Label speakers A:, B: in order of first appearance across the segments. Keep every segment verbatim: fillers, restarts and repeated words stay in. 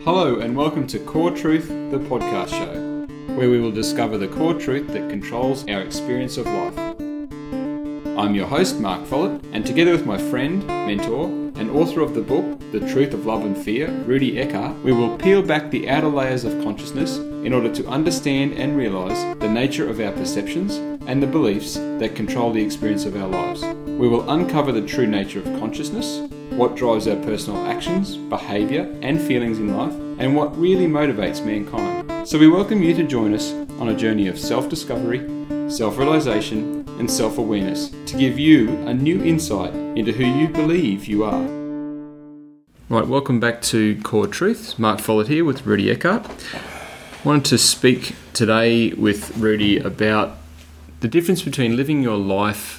A: Hello and welcome to Core Truth, the podcast show, where we will discover the core truth that controls our experience of life. I'm your host, Mark Follett, and together with my friend, mentor, and author of the book, The Truth of Love and Fear, Rudi Eckhart, we will peel back the outer layers of consciousness in order to understand and realise the nature of our perceptions and the beliefs that control the experience of our lives. We will uncover the true nature of consciousness, what drives our personal actions, behaviour and feelings in life, and what really motivates mankind. So we welcome you to join us on a journey of self-discovery, self-realisation and self-awareness to give you a new insight into who you believe you are. Right, welcome back to Core Truth. Mark Follett here with Rudi Eckhart. I wanted to speak today with Rudi about the difference between living your life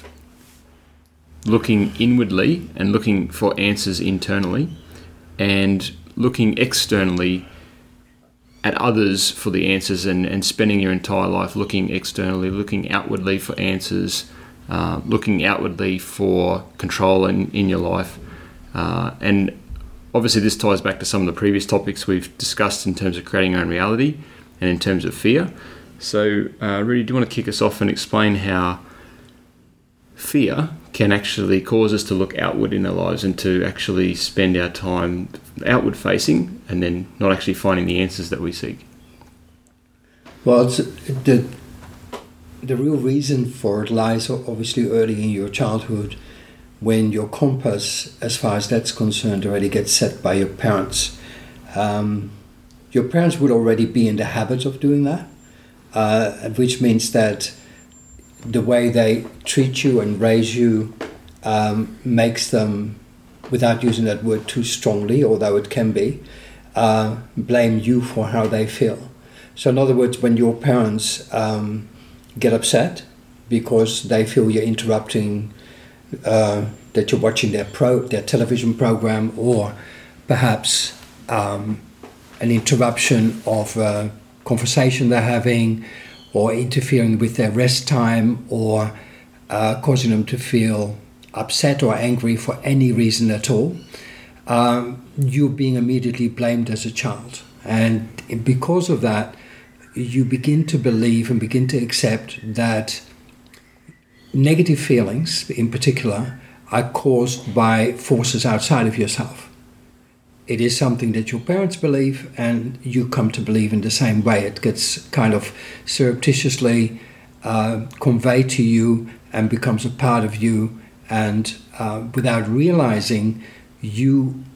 A: looking inwardly and looking for answers internally, and looking externally at others for the answers and, and spending your entire life looking externally, looking outwardly for answers, uh, looking outwardly for control in, in your life. Uh, and obviously this ties back to some of the previous topics we've discussed in terms of creating your own reality and in terms of fear. So uh, Rudi, do you want to kick us off and explain how fear can actually cause us to look outward in our lives and to actually spend our time outward facing and then not actually finding the answers that we seek?
B: Well, it's, the the real reason for it lies obviously early in your childhood, when your compass, as far as that's concerned, already gets set by your parents. Um, your parents would already be in the habit of doing that, uh, which means that the way they treat you and raise you um, makes them, without using that word too strongly, although it can be, uh, blame you for how they feel. So in other words, when your parents um, get upset because they feel you're interrupting, uh, that you're watching their pro their television program, or perhaps um, an interruption of a conversation they're having, or interfering with their rest time, or uh, causing them to feel upset or angry for any reason at all, um, you're being immediately blamed as a child. And because of that, you begin to believe and begin to accept that negative feelings, in particular, are caused by forces outside of yourself. It is something that your parents believe, and you come to believe in the same way. It gets kind of surreptitiously uh, conveyed to you and becomes a part of you, and uh, without realizing, you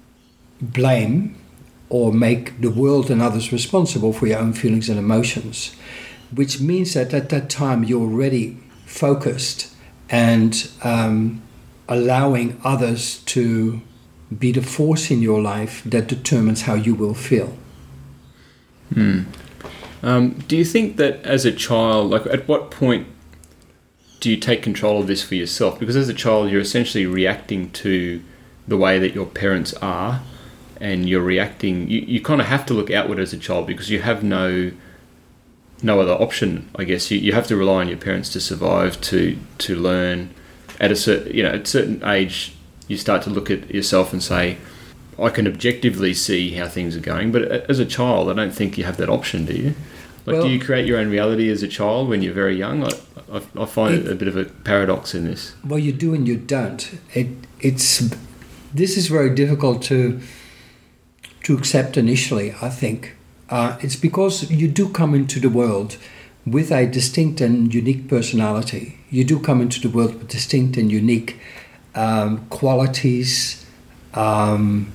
B: blame or make the world and others responsible for your own feelings and emotions, which means that at that time you're already focused and um, allowing others to be the force in your life that determines how you will feel.
A: Hmm. Um, do you think that as a child, like at what point do you take control of this for yourself? Because as a child, you're essentially reacting to the way that your parents are, and you're reacting, you, you kind of have to look outward as a child because you have no no other option, I guess. You, you have to rely on your parents to survive, to to learn. At a certain, you know, at a certain age, you start to look at yourself and say, I can objectively see how things are going. But as a child, I don't think you have that option, do you? Like, well, do you create your own reality as a child when you're very young? I, I, I find it, it a bit of a paradox in this.
B: Well, you do and you don't. It, it's This is very difficult to to accept initially, I think. Uh, it's because you do come into the world with a distinct and unique personality. You do come into the world with distinct and unique Um, qualities, um,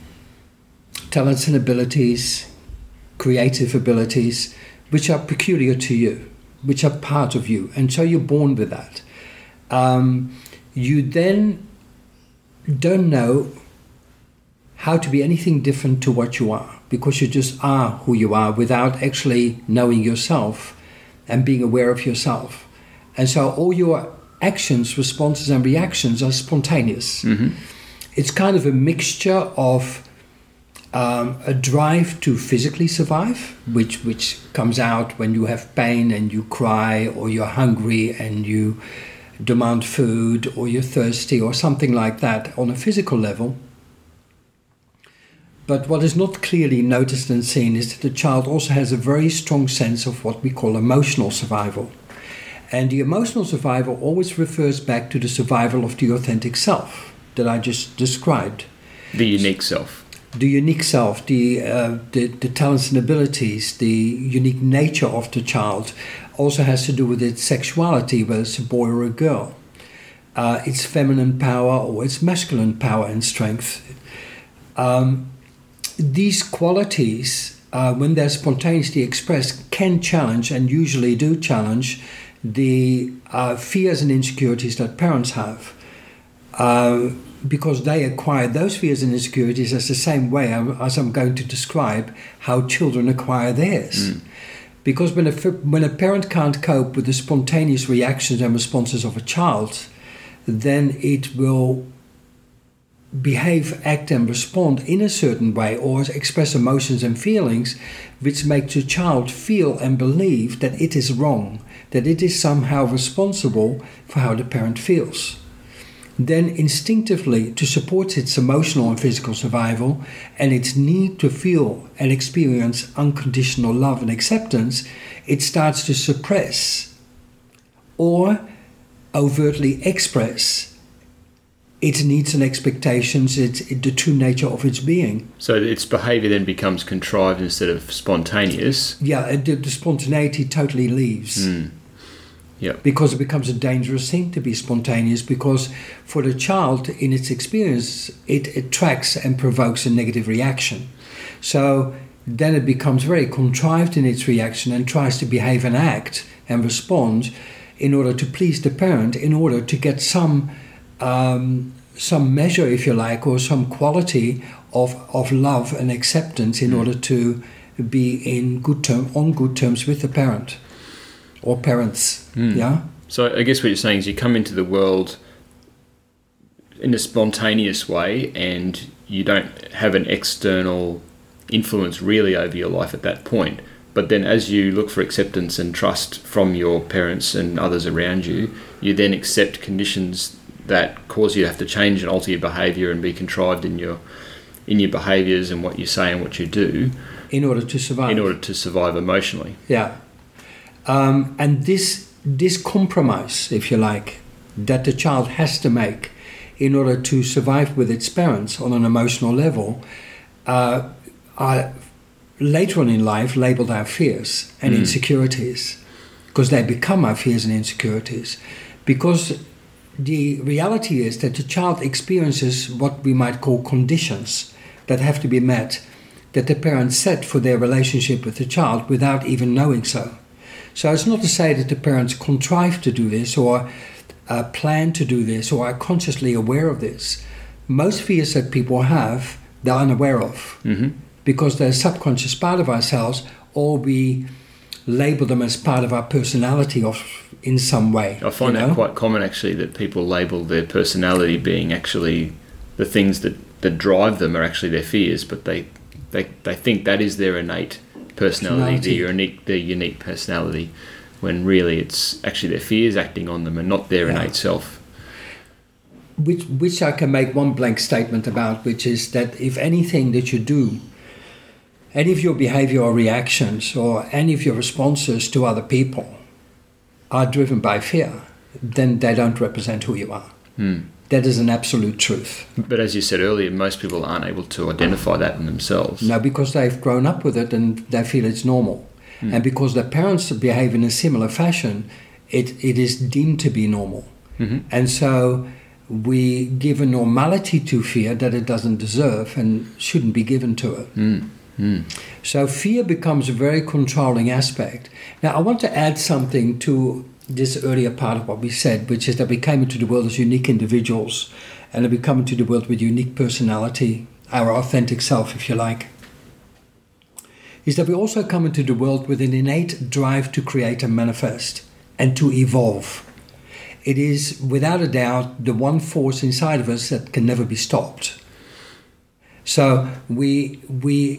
B: talents and abilities, creative abilities, which are peculiar to you, which are part of you, and so you're born with that. Um, you then don't know how to be anything different to what you are, because you just are who you are without actually knowing yourself and being aware of yourself. And so all your actions, responses and reactions are spontaneous. Mm-hmm. It's kind of a mixture of um, a drive to physically survive, which which comes out when you have pain and you cry, or you're hungry and you demand food, or you're thirsty or something like that on a physical level. But what is not clearly noticed and seen is that the child also has a very strong sense of what we call emotional survival. And the emotional survival always refers back to the survival of the authentic self that I just described.
A: The unique self.
B: The unique self, the, uh, the, the talents and abilities, the unique nature of the child also has to do with its sexuality, whether it's a boy or a girl. Uh, its feminine power or its masculine power and strength. Um, These qualities, uh, when they're spontaneously expressed, can challenge and usually do challenge the uh, fears and insecurities that parents have, uh, because they acquire those fears and insecurities as the same way as I'm going to describe how children acquire theirs. Mm. Because when a, when a parent can't cope with the spontaneous reactions and responses of a child, then it will behave, act and respond in a certain way or express emotions and feelings which make the child feel and believe that it is wrong, that it is somehow responsible for how the parent feels. Then instinctively, to support its emotional and physical survival and its need to feel and experience unconditional love and acceptance, it starts to suppress or overtly express its needs and expectations, its, it, the true nature of its being.
A: So its behaviour then becomes contrived instead of spontaneous.
B: Yeah, the, the spontaneity totally leaves.
A: Mm. Yeah.
B: Because it becomes a dangerous thing to be spontaneous, because for the child, in its experience, it attracts and provokes a negative reaction. So then it becomes very contrived in its reaction and tries to behave and act and respond in order to please the parent, in order to get some Um, some measure, if you like, or some quality of, of love and acceptance in mm. order to be in good term, on good terms with the parent or parents. Mm. Yeah.
A: So I guess what you're saying is you come into the world in a spontaneous way, and you don't have an external influence really over your life at that point. But then as you look for acceptance and trust from your parents and others around you, you then accept conditions that cause you to have to change and alter your behaviour and be contrived in your in your behaviours and what you say and what you do
B: in order to survive.
A: In order to survive emotionally.
B: Yeah, um, and this this compromise, if you like, that the child has to make in order to survive with its parents on an emotional level, uh, are later on in life labelled our fears and mm. insecurities, because they become our fears and insecurities, because the reality is that the child experiences what we might call conditions that have to be met, that the parents set for their relationship with the child without even knowing so. So it's not to say that the parents contrive to do this or uh, plan to do this or are consciously aware of this. Most fears that people have, they're unaware of, mm-hmm. because they're a subconscious part of ourselves, or we label them as part of our personality of in some way.
A: I find that know? quite common, actually, that people label their personality being actually the things that, that drive them are actually their fears, but they, they, they think that is their innate personality, personality. their unique their unique personality, when really it's actually their fears acting on them and not their yeah. innate self.
B: Which, which I can make one blank statement about, which is that if anything that you do, any of your behaviour or reactions or any of your responses to other people are driven by fear, then they don't represent who you are. Mm. That is an absolute truth.
A: But as you said earlier, most people aren't able to identify that in themselves.
B: No, because they've grown up with it and they feel it's normal. Mm. And because their parents behave in a similar fashion, it, it is deemed to be normal. Mm-hmm. And so we give a normality to fear that it doesn't deserve and shouldn't be given to it. Mm. Mm. So fear becomes a very controlling aspect. Now, I want to add something to this earlier part of what we said, which is that we came into the world as unique individuals, and that we come into the world with unique personality, our authentic self, if you like. Is that we also come into the world with an innate drive to create and manifest and to evolve. It is, without a doubt, the one force inside of us that can never be stopped. So we we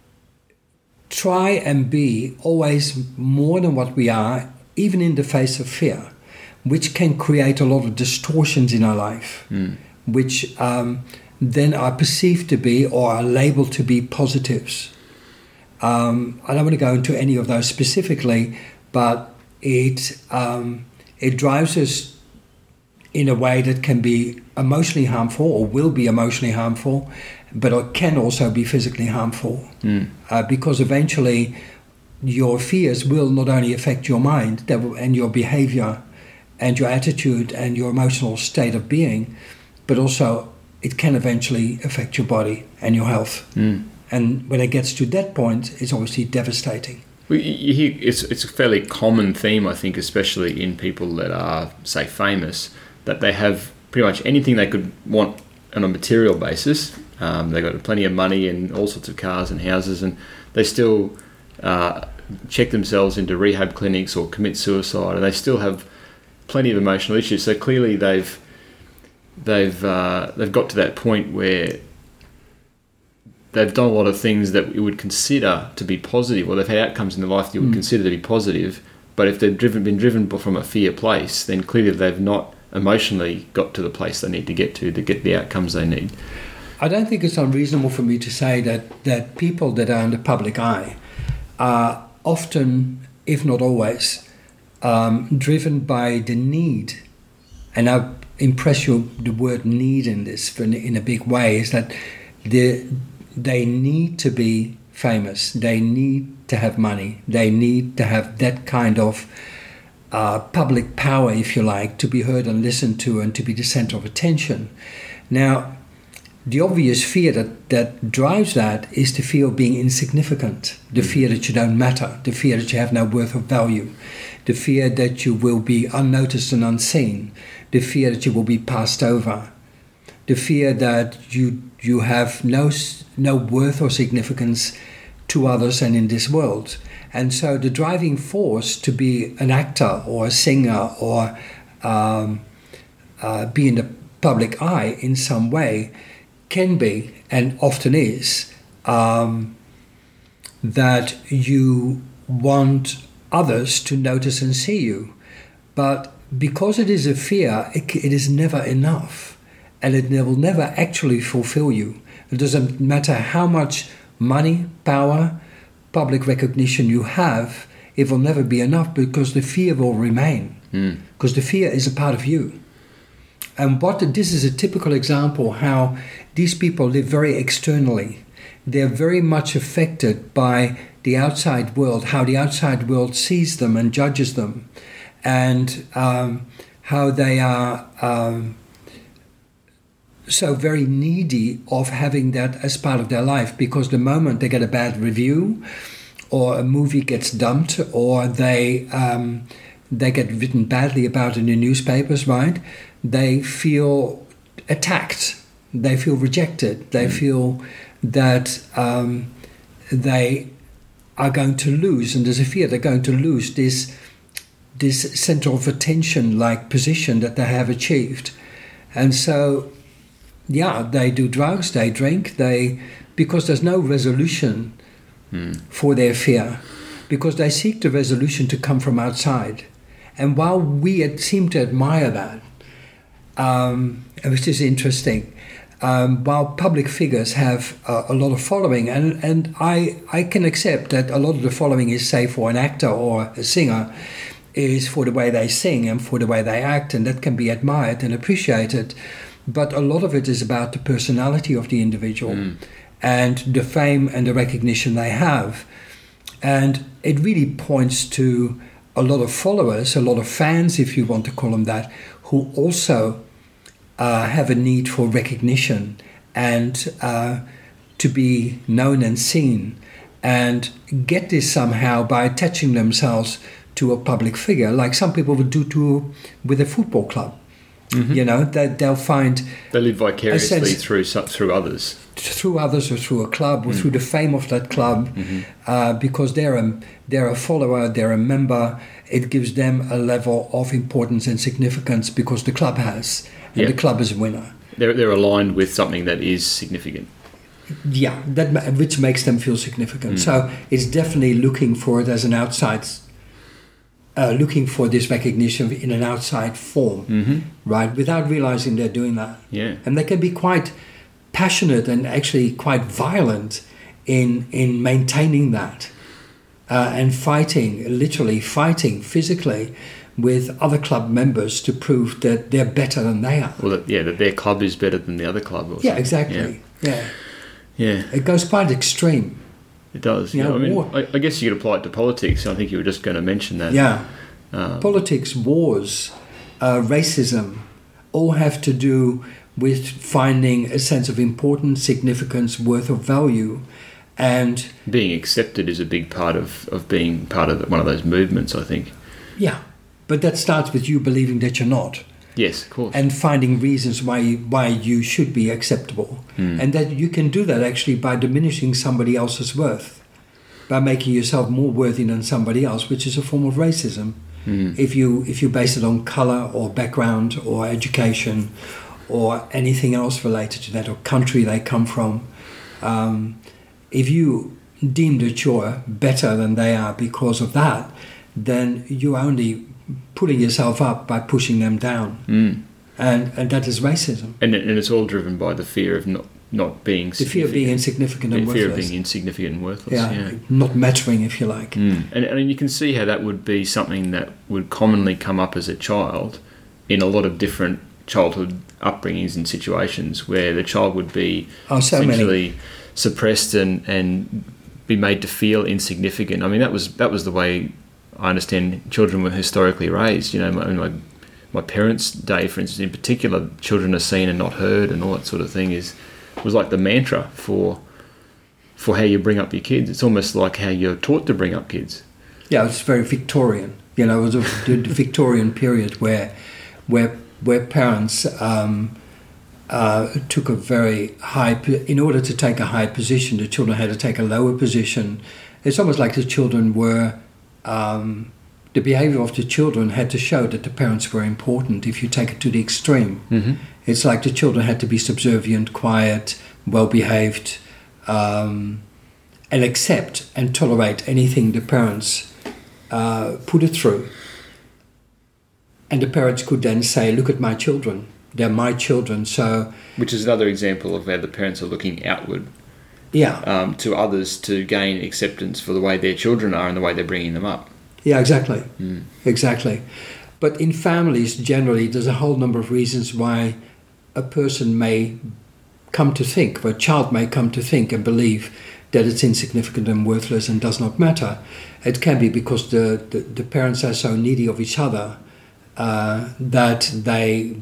B: try and be always more than what we are, even in the face of fear, which can create a lot of distortions in our life, mm. which um, then are perceived to be or are labeled to be positives. Um, I don't want to go into any of those specifically, but it um, it drives us in a way that can be emotionally harmful or will be emotionally harmful, but it can also be physically harmful.
A: Mm.
B: Uh, because eventually your fears will not only affect your mind that will, and your behavior and your attitude and your emotional state of being, but also it can eventually affect your body and your health.
A: Mm.
B: And when it gets to that point, it's obviously devastating.
A: Well, you hear, it's, it's a fairly common theme, I think, especially in people that are, say, famous, that they have pretty much anything they could want on a material basis. Um, they've got plenty of money and all sorts of cars and houses, and they still uh, check themselves into rehab clinics or commit suicide, and they still have plenty of emotional issues. So clearly they've they've uh, they've got to that point where they've done a lot of things that you would consider to be positive, or they've had outcomes in their life that you would mm. consider to be positive. But if they've driven, been driven from a fear place, then clearly they've not emotionally got to the place they need to get to to get the outcomes they need.
B: I don't think it's unreasonable for me to say that, that people that are in the public eye are often, if not always, um, driven by the need. And I impress you the word need in this in a big way, is that the they need to be famous. They need to have money. They need to have that kind of uh, public power, if you like, to be heard and listened to and to be the center of attention. Now, the obvious fear that, that drives that is the fear of being insignificant, the fear that you don't matter, the fear that you have no worth or value, the fear that you will be unnoticed and unseen, the fear that you will be passed over, the fear that you you have no no worth or significance to others and in this world. And so the driving force to be an actor or a singer or um, uh, be in the public eye in some way can be, and often is, um, that you want others to notice and see you. But because it is a fear, it, it is never enough. And it will never actually fulfill you. It doesn't matter how much money, power, public recognition you have, it will never be enough because the fear will remain. Mm. Because the fear is a part of you. And what this is a typical example how these people live very externally. They're very much affected by the outside world, how the outside world sees them and judges them, and um, how they are um, so very needy of having that as part of their life, because the moment they get a bad review or a movie gets dumped or they um, they get written badly about in the newspapers, right? They feel attacked. They feel rejected. They mm. feel that um, they are going to lose, and there's a fear they're going to lose this this center of attention-like position that they have achieved. And so, yeah, they do drugs, they drink, they because there's no resolution mm. for their fear, because they seek the resolution to come from outside. And while we seem to admire that, um, which is interesting, um, while public figures have uh, a lot of following, and, and I, I can accept that a lot of the following is, say, for an actor or a singer, is for the way they sing and for the way they act, and that can be admired and appreciated. But a lot of it is about the personality of the individual mm. and the fame and the recognition they have. And it really points to a lot of followers, a lot of fans, if you want to call them that, who also uh, have a need for recognition and uh, to be known and seen, and get this somehow by attaching themselves to a public figure, like some people would do to with a football club. Mm-hmm. You know, they, they'll find
A: they live vicariously through through others,
B: through others, or through a club, or mm. through the fame of that club, mm-hmm. uh, because they're a they're a follower, they're a member. It gives them a level of importance and significance because the club has, and yep. the club is a winner.
A: They're they're aligned with something that is significant.
B: Yeah, that which makes them feel significant. Mm. So it's definitely looking for it as an outside. Uh, looking for this recognition in an outside form, mm-hmm. right? Without realizing they're doing that.
A: Yeah.
B: And they can be quite passionate and actually quite violent in in maintaining that uh, and fighting, literally fighting physically with other club members to prove that they're better than they are.
A: Well, that, yeah, that their club is better than the other club. Or
B: Yeah,
A: something.
B: exactly. Yeah.
A: Yeah.
B: It goes quite extreme.
A: It does.
B: You
A: Yeah.
B: know,
A: I mean,
B: war-
A: I, I guess you could apply it to politics. I think you were just going to mention that.
B: Yeah.
A: Um,
B: Politics, wars, uh, racism, all have to do with finding a sense of importance, significance, worth of value, and
A: being accepted is a big part of, of being part of the, one of those movements, I think.
B: yeah. But that starts with you believing that you're not,
A: Yes, of course.
B: and finding reasons why you, why you should be acceptable,
A: Mm.
B: and that you can do that actually by diminishing somebody else's worth, by making yourself more worthy than somebody else, which is a form of racism.
A: Mm.
B: If you if you base it on color or background or education or anything else related to that, or country they come from, um, if you deem that you're better than they are because of that, then you're only putting yourself up by pushing them down,
A: Mm.
B: and and that is racism.
A: And, it, and it's all driven by the fear of not, not being
B: The fear of being insignificant and
A: the fear of
B: worthless.
A: being insignificant and worthless.
B: yeah,
A: Yeah.
B: not mattering, if you like.
A: Mm. And, and you can see how that would be something that would commonly come up as a child in a lot of different childhood upbringings and situations where the child would be
B: Oh, so many.
A: essentially suppressed and, and be made to feel insignificant. I mean, that was that was the way I understand children were historically raised. You know, my, my my parents' day, for instance, in particular, children are seen and not heard, and all that sort of thing is was like the mantra for for how you bring up your kids. It's almost like how you're taught to bring up kids.
B: Yeah, it's very Victorian. You know, it was a, the Victorian period where, where, where parents um, uh, took a very high. In order to take a high position, the children had to take a lower position. It's almost like the children were. Um, the behaviour of the children had to show that the parents were important. If you take it to the extreme,
A: Mm-hmm.
B: it's like the children had to be subservient, quiet, well behaved, um, and accept and tolerate anything the parents uh, put it through. And the parents could then say, look at my children, they're my children. So,
A: Which is another example of where the parents are looking outward
B: yeah,
A: um, to others to gain acceptance for the way their children are and the way they're bringing them up.
B: yeah, exactly,
A: Mm.
B: exactly. But in families, generally, there's a whole number of reasons why a person may come to think, or a child may come to think and believe that it's insignificant and worthless and does not matter. It can be because the, the, the parents are so needy of each other uh, that they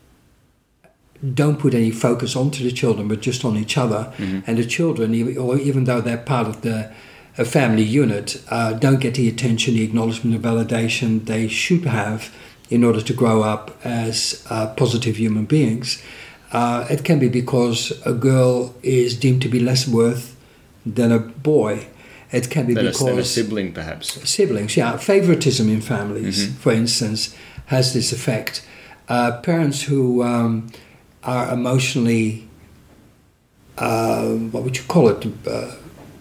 B: don't put any focus onto the children, but just on each other.
A: Mm-hmm.
B: And the children, even- or even though they're part of the a family unit, uh, don't get the attention, the acknowledgement, the validation they should have in order to grow up as uh, positive human beings. Uh, it can be because a girl is deemed to be less worth than a boy. It can be
A: Than a,
B: because
A: than a sibling, perhaps.
B: siblings, yeah, favoritism in families,
A: Mhm.
B: for instance, has this effect. Uh, parents who um, are emotionally, uh, what would you call it, uh,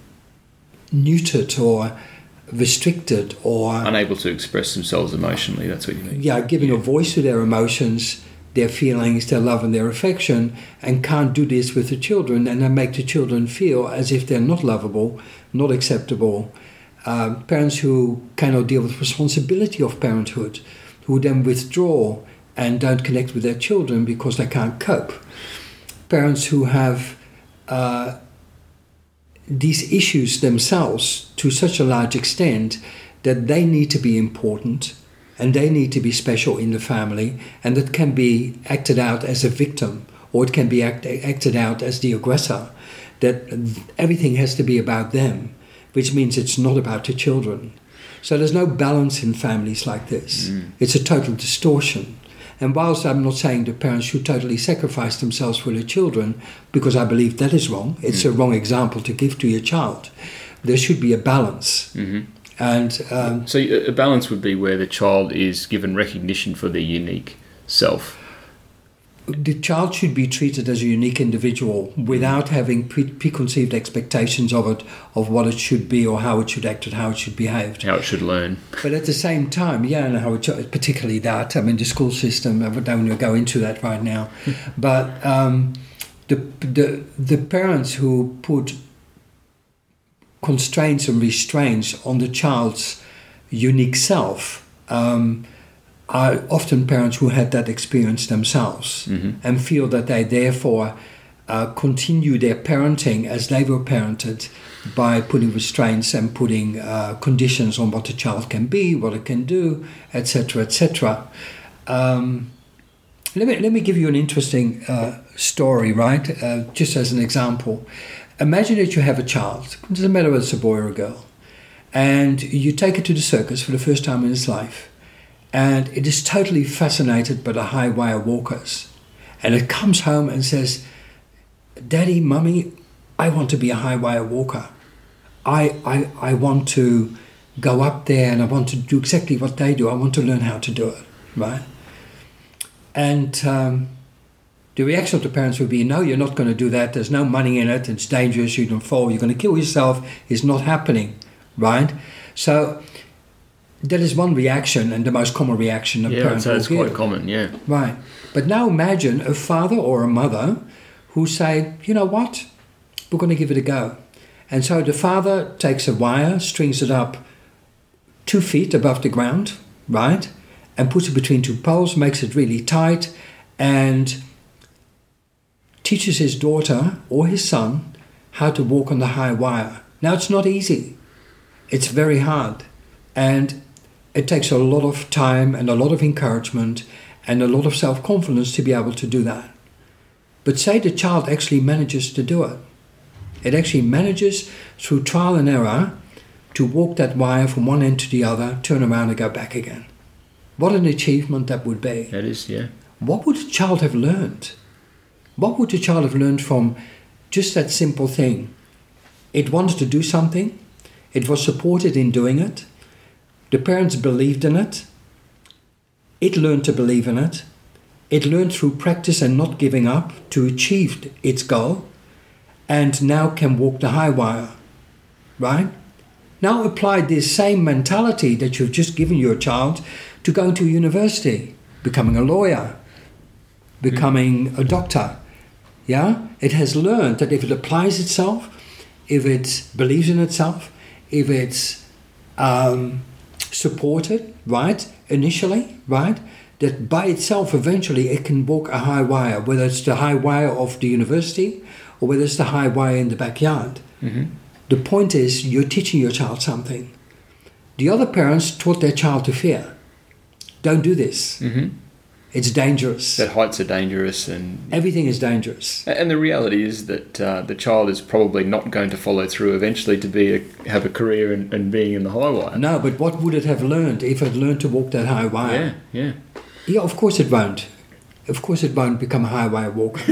B: neutered or restricted, or
A: Unable to express themselves emotionally, that's what you mean.
B: yeah, giving a voice to their emotions, their feelings, their love and their affection, and can't do this with the children, and then make the children feel as if they're not lovable, not acceptable. Uh, parents who cannot deal with responsibility of parenthood, who then withdraw and don't connect with their children because they can't cope. Parents who have uh, these issues themselves to such a large extent that they need to be important and they need to be special in the family, and it can be acted out as a victim, or it can be act, acted out as the aggressor, that everything has to be about them, which means it's not about the children. So there's no balance in families like this.
A: Mm.
B: It's a total distortion. And whilst I'm not saying the parents should totally sacrifice themselves for their children, because I believe that is wrong, it's
A: Mm.
B: a wrong example to give to your child, there should be a balance.
A: Mm-hmm.
B: And um,
A: So a a balance would be where the child is given recognition for their unique self.
B: the child should be treated as a unique individual without having pre- preconceived expectations of it, of what it should be or how it should act and how it should behave.
A: How it should learn.
B: But at the same time, yeah, and how it, particularly that, I mean, the school system, I don't want to go into that right now, but um, the the the parents who put constraints and restraints on the child's unique self um, are often parents who had that experience themselves
A: mm-hmm.
B: and feel that they therefore uh, continue their parenting as they were parented by putting restraints and putting uh, conditions on what the child can be, what it can do, et cetera, et cetera. Um, let me let me give you an interesting uh, story, right? Uh, just as an example. Imagine that you have a child. It doesn't matter whether it's a boy or a girl, and you take it to the circus for the first time in its life, and it is totally fascinated by the high wire walkers, and it comes home and says, "Daddy, Mummy, I want to be a high wire walker. I, I I want to go up there and I want to do exactly what they do. I want to learn how to do it," right? And um, the reaction of the parents would be, "No, you're not going to do that. There's no money in it. It's dangerous. You can fall. You're going to kill yourself. It's not happening," right? So that is one reaction, and the most common reaction that
A: yeah,
B: parents
A: so
B: will
A: it's
B: give.
A: quite common, yeah.
B: Right. But now imagine a father or a mother who say, "You know what? We're going to give it a go." And so the father takes a wire, strings it up two feet above the ground, right? And puts it between two poles, makes it really tight, and teaches his daughter or his son how to walk on the high wire. Now, it's not easy. It's very hard. And it takes a lot of time and a lot of encouragement and a lot of self-confidence to be able to do that. But say the child actually manages to do it. It actually manages, through trial and error, to walk that wire from one end to the other, turn around and go back again. What an achievement that would be.
A: That is, yeah.
B: What would the child have learned? What would the child have learned from just that simple thing? It wanted to do something. It was supported in doing it. The parents believed in it. It learned to believe in it. It learned through practice and not giving up to achieve its goal, and now can walk the high wire, right? Now apply this same mentality that you've just given your child to going to university, becoming a lawyer, becoming a doctor, yeah? It has learned that if it applies itself, if it believes in itself, if it's um, supported, right, initially, right, that by itself eventually it can walk a high wire, whether it's the high wire of the university or whether it's the high wire in the backyard.
A: Mm-hmm.
B: The point is, you're teaching your child something. The other parents taught their child to fear. Don't do this.
A: Mm-hmm.
B: It's dangerous.
A: That heights are dangerous, and
B: everything is dangerous.
A: And the reality is that uh, the child is probably not going to follow through eventually to be a, have a career in, in being in the high wire.
B: No, but what would it have learned if it learned to walk that high wire?
A: Yeah, yeah.
B: Yeah, of course it won't. Of course it won't become a high wire walker.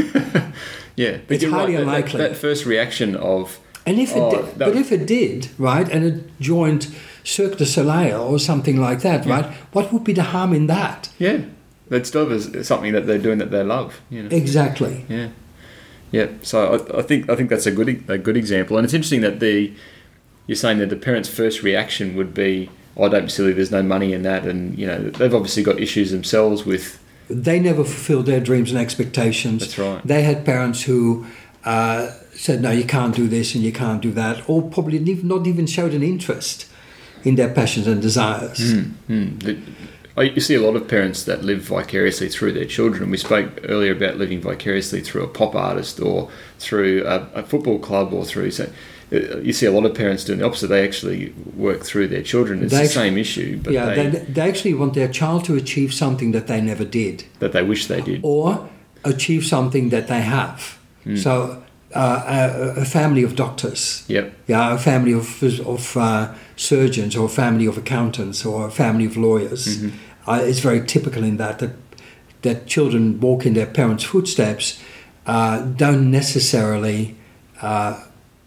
A: Yeah, but
B: it's
A: you're
B: highly
A: right.
B: unlikely.
A: That, that first reaction of...
B: And if it
A: oh,
B: did, but if it did, right, and it joined Cirque du Soleil or something like that,
A: yeah.
B: right, what would be the harm in that?
A: Yeah, that still is something that they're doing that they love. You know?
B: Exactly.
A: Yeah, yeah. So I, I think I think that's a good a good example, and it's interesting that the you're saying that the parents' first reaction would be, "Oh, don't be silly. There's no money in that," and you know they've obviously got issues themselves with.
B: They never fulfilled their dreams and expectations.
A: That's right.
B: They had parents who uh, said, "No, you can't do this and you can't do that," or probably not even showed an interest in their passions and desires.
A: Mm, mm. The, You see a lot of parents that live vicariously through their children. And we spoke earlier about living vicariously through a pop artist or through a, a football club or through... So you see a lot of parents doing the opposite. They actually work through their children. It's
B: they,
A: the same issue. But
B: yeah,
A: they,
B: they, they actually want their child to achieve something that they never did.
A: That they wish they did.
B: Or achieve something that they have. Mm. So uh, a, a family of doctors.
A: Yep.
B: Yeah, a family of, of uh, surgeons or a family of accountants or a family of lawyers. Mm-hmm. Uh, it's very typical in that, that that children walk in their parents' footsteps, uh, don't necessarily, uh,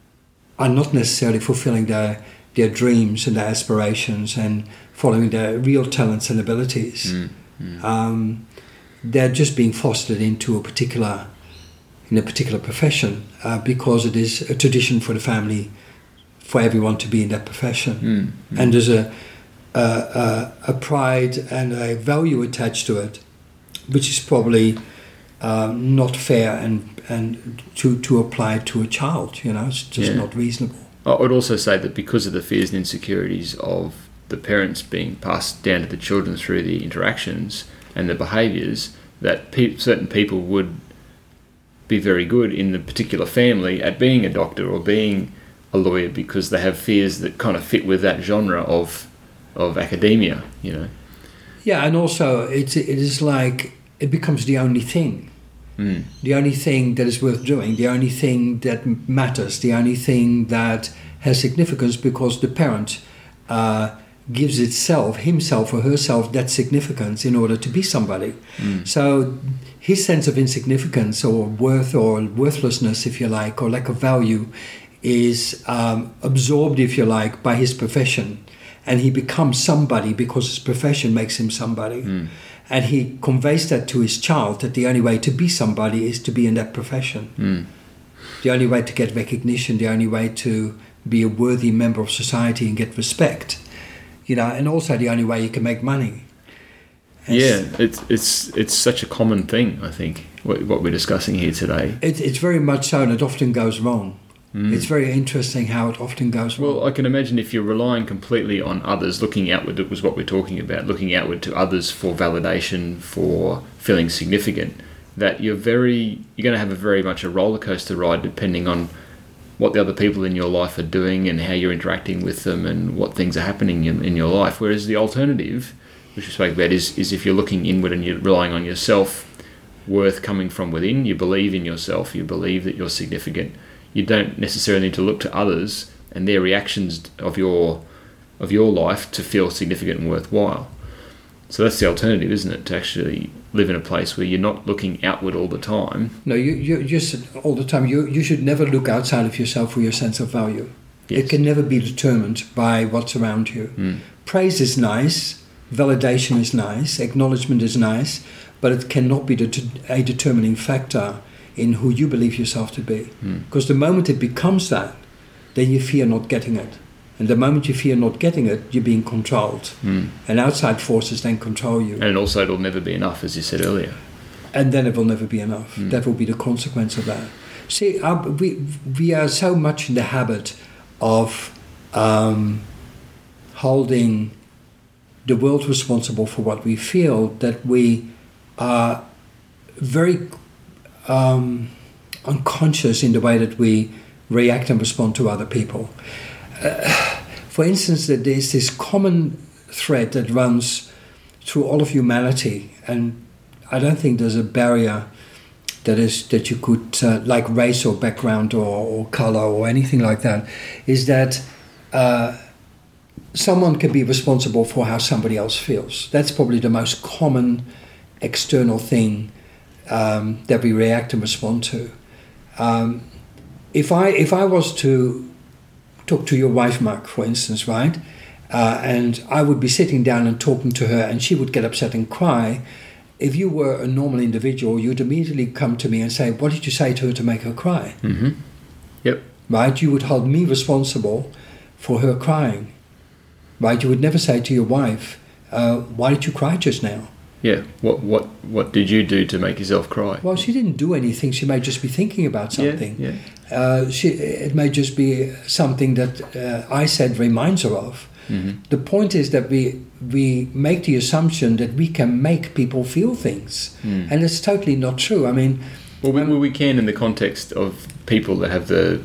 B: are not necessarily fulfilling their their dreams and their aspirations and following their real talents and abilities. Mm, mm. Um, they're just being fostered into a particular, in a particular profession uh, because it is a tradition for the family, for everyone to be in that profession, mm, mm. and there's a Uh, uh, a pride and a value attached to it, which is probably uh, not fair and and to to apply to a child. You know, it's just
A: Yeah.
B: not reasonable.
A: I would also say that because of the fears and insecurities of the parents being passed down to the children through the interactions and the behaviours, that pe- certain people would be very good in the particular family at being a doctor or being a lawyer because they have fears that kind of fit with that genre of of academia, you know.
B: Yeah, and also it's it is like it becomes the only thing.
A: Mm.
B: The only thing that is worth doing, the only thing that matters, the only thing that has significance because the parent uh, gives itself, himself or herself, that significance in order to be somebody.
A: Mm.
B: So his sense of insignificance or worth or worthlessness, if you like, or lack of value is um, absorbed, if you like, by his profession. And he becomes somebody because his profession makes him somebody.
A: Mm.
B: And he conveys that to his child, that the only way to be somebody is to be in that profession.
A: Mm.
B: The only way to get recognition, the only way to be a worthy member of society and get respect. You know, and also the only way you can make money. And
A: Yeah, it's it's it's such a common thing, I think, what, what we're discussing here today.
B: It, it's very much so, and it often goes wrong.
A: Mm.
B: It's very interesting how it often goes wrong.
A: Well, I can imagine if you're relying completely on others, looking outward, it was what we're talking about, looking outward to others for validation, for feeling significant, that you're very, you're going to have a very much a roller coaster ride depending on what the other people in your life are doing and how you're interacting with them and what things are happening in, in your life. Whereas the alternative, which we spoke about, is, is if you're looking inward and you're relying on yourself, worth coming from within, you believe in yourself, you believe that you're significant. You don't necessarily need to look to others and their reactions of your of your life to feel significant and worthwhile. So that's the alternative, isn't it? To actually live in a place where you're not looking outward all the time.
B: No, you you just all the time. You you should never look outside of yourself for your sense of value.
A: Yes.
B: It can never be determined by what's around you.
A: Mm.
B: Praise is nice, validation is nice, acknowledgement is nice, but it cannot be the, a determining factor in who you believe yourself to be.
A: Mm.
B: Because the moment it becomes that, then you fear not getting it. And the moment you fear not getting it, you're being controlled.
A: Mm.
B: And outside forces then control you.
A: And also it'll never be enough, as you said earlier.
B: And then it will never be enough.
A: Mm.
B: That will be the consequence of that. See, our, we, we are so much in the habit of um, holding the world responsible for what we feel that we are very um, unconscious in the way that we react and respond to other people. Uh, for instance, that there's this common thread that runs through all of humanity, and I don't think there's a barrier that is that you could, uh, like race or background or, or color or anything like that, is that uh, someone can be responsible for how somebody else feels. That's probably the most common external thing um, that we react and respond to. Um, if I if I was to talk to your wife, Mark, for instance, right, uh, and I would be sitting down and talking to her, and she would get upset and cry. If you were a normal individual, you'd immediately come to me and say, "What did you say to her to make her cry?"
A: Mm-hmm. Yep.
B: Right? You would hold me responsible for her crying. Right? You would never say to your wife, uh, "Why did you cry just now?"
A: Yeah. What what what did you do to make yourself cry?
B: Well, she didn't do anything. She may just be thinking about something.
A: Yeah. yeah.
B: Uh, she, it may just be something that uh, I said reminds her of.
A: Mm-hmm.
B: The point is that we we make the assumption that we can make people feel things,
A: Mm.
B: and it's totally not true. I mean,
A: Well, we, well, we can in the context of people that have the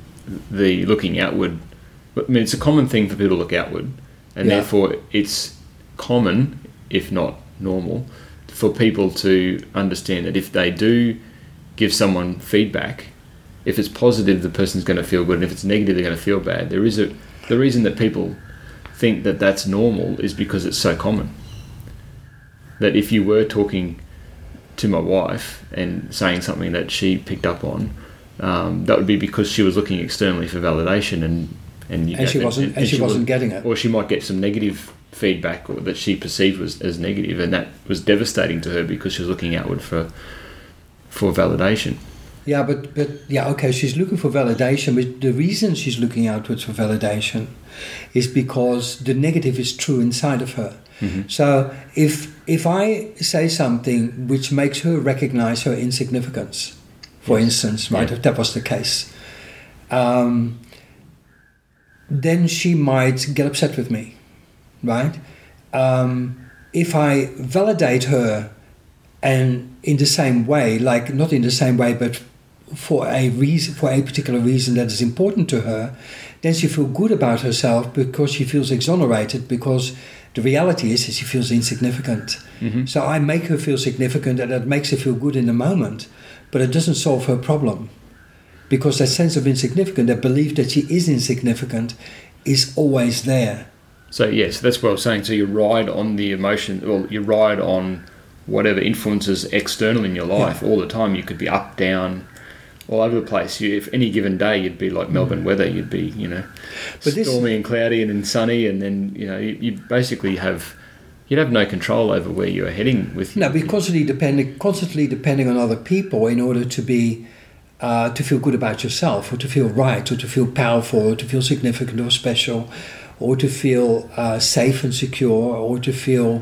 A: the looking outward. I mean, it's a common thing for people to look outward, and
B: Yeah.
A: therefore it's common, if not normal, for people to understand that if they do give someone feedback, if it's positive, the person's going to feel good, and if it's negative, they're going to feel bad. There is a the reason that people think that that's normal is because it's so common. That if you were talking to my wife and saying something that she picked up on, um, that would be because she was looking externally for validation, and and, you
B: and
A: know,
B: she wasn't, and, and she, she wasn't
A: would,
B: getting it.
A: or she might get some negative feedback, or that she perceived was as negative, and that was devastating to her because she was looking outward for for validation.
B: Yeah, but but yeah, okay. She's looking for validation, but the reason she's looking outwards for validation is because the negative is true inside of her. Mm-hmm. So if if I say something which makes her recognize her insignificance, for yes. instance, right, yeah. if that was the case, um, then she might get upset with me, right? Um, if I validate her and in the same way, like not in the same way, but for a reason, for a particular reason that is important to her, then she feels good about herself because she feels exonerated, because the reality is that she feels insignificant. Mm-hmm. So I make her feel significant, and that makes her feel good in the moment, but it doesn't solve her problem, because that sense of insignificance, that belief that she is insignificant, is always there.
A: So yes, that's what I was saying. So you ride on the emotion, or you ride on whatever influences external in your life yeah. all the time. You could be up, down, all over the place. You, if any given day you'd be like Melbourne mm. weather, you'd be, you know, but stormy this, and cloudy and then sunny, and then, you know, you, you basically have, you'd have no control over where you're heading with.
B: No, because constantly depending, constantly depending on other people in order to be, uh, to feel good about yourself, or to feel right, or to feel powerful, or to feel significant or special, or to feel uh, safe and secure, or to feel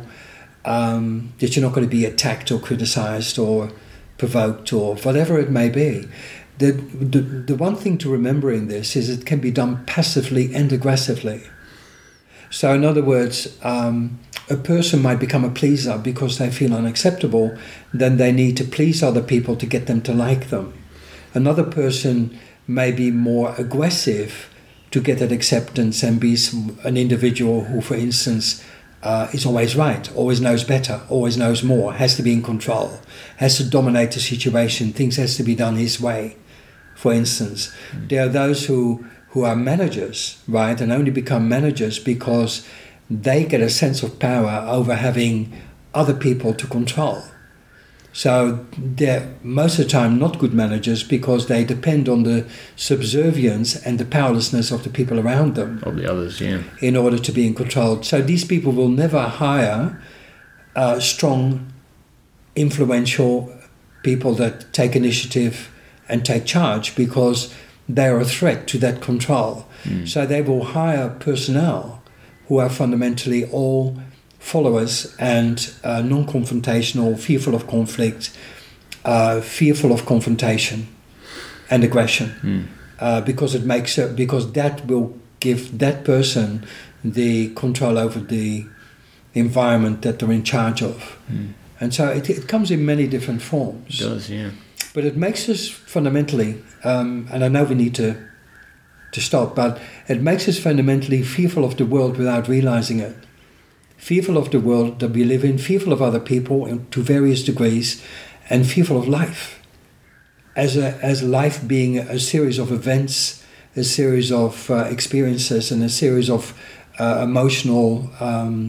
B: um, that you're not going to be attacked or criticized or provoked or whatever it may be. The, the the one thing to remember in this is it can be done passively and aggressively. So in other words, um, a person might become a pleaser because they feel unacceptable, then they need to please other people to get them to like them. Another person may be more aggressive to get that acceptance and be some, an individual who, for instance, Uh, is always right, always knows better, always knows more, has to be in control, has to dominate the situation, things has to be done his way, for instance. Mm. There are those who, who are managers, right, and only become managers because they get a sense of power over having other people to control. So they're most of the time not good managers because they depend on the subservience and the powerlessness of the people around them.
A: Of the others, yeah.
B: In order to be in control. So these people will never hire uh, strong, influential people that take initiative and take charge, because they are a threat to that control. Mm. So they will hire personnel who are fundamentally all followers and uh, non-confrontational, fearful of conflict, uh, fearful of confrontation and aggression, mm. uh, because it makes uh, because that will give that person the control over the environment that they're in charge of, mm. and so it, it comes in many different forms.
A: It does, yeah.
B: But it makes us fundamentally, um, and I know we need to to stop, but it makes us fundamentally fearful of the world without realizing it. Fearful of the world that we live in, fearful of other people to various degrees, and fearful of life. As a, as life being a series of events, a series of uh, experiences, and a series of uh, emotional, um,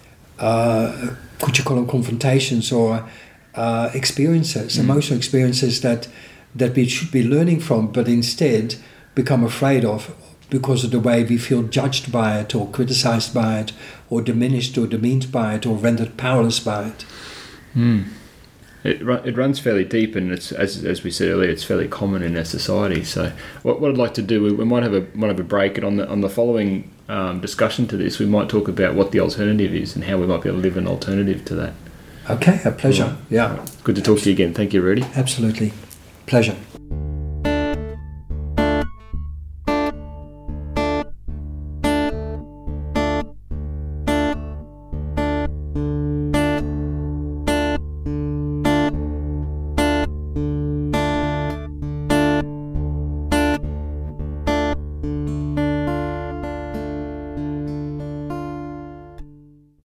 B: uh, could you call them confrontations, or uh, experiences, mm. emotional experiences that, that we should be learning from, but instead become afraid of, because of the way we feel judged by it, or criticized by it, or diminished or demeaned by it, or rendered powerless by it.
A: Mm. It it runs fairly deep, and it's as as we said earlier, it's fairly common in our society. So what what I'd like to do, we, we might have a might have a break, and on the on the following um, discussion to this, we might talk about what the alternative is and how we might be able to live an alternative to that.
B: Okay, a pleasure. Right. Yeah.
A: Right. Good to talk to you again. Thank you, Rudy.
B: Absolutely. Pleasure.